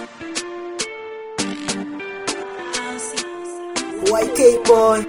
YK boy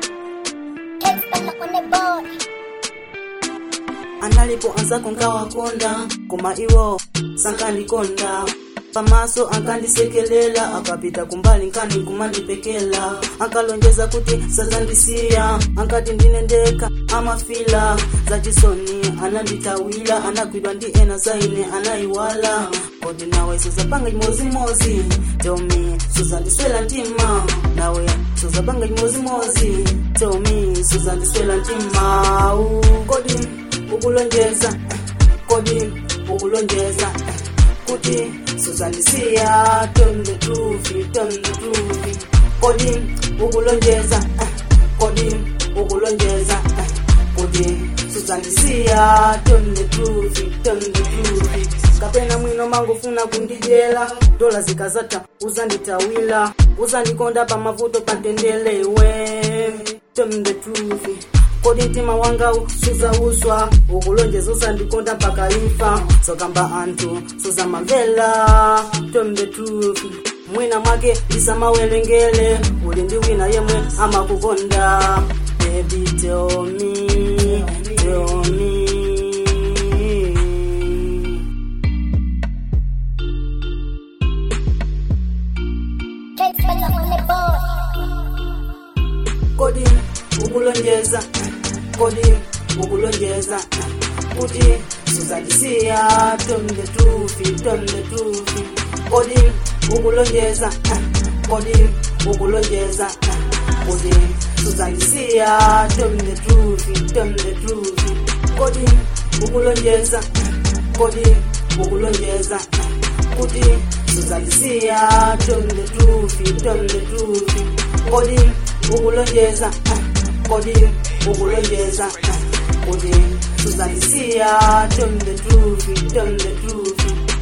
analipoanza kungawa konda koma iwo sankandikonda pamaso ankandisekelela akapita kumbali nkani kumandipekela akalonjeza kuti sazandisiya ankati ndinendeka amafila zachisoni ananditawila anagwidwa ndi ena zaine anaiwala kodi nawe suzapanga chimozimozi tomi suzandiswela ntima nawe suzapanga chimozimozi tomi suzandiswela ntima kodi ukulonjeza kodi ukulonjeza kuti suzandisiya turn the truth kodi ukulonjeza kodi ukulonjeza kodi suzandisiya turn the truth kapena mwino mangu funa kundijela dola zikazata uzanditawila uzandikonda pa mavuto patendelewe turn the truth kodi mtima wanga suzauswa ukulonjeza uzandikonda mpaka imfa sokamba antu suzamamvela turn the truth mwina mwake ndisamawelengele uli ndi wina yemwe amakukonda baby tell me kodi ukulonjeza kodi ukulonjeza kuti suzandisiya turn the truth kodi ukulonjeza kodi ukulonjeza kuti suzandisiya turn the truth kodi ukulonjeza kodi ukulonjeza kuti suzandisiya turn the truth kodi ukulonjeza kodi ukulonjeza kuti suzandisiya turn the truth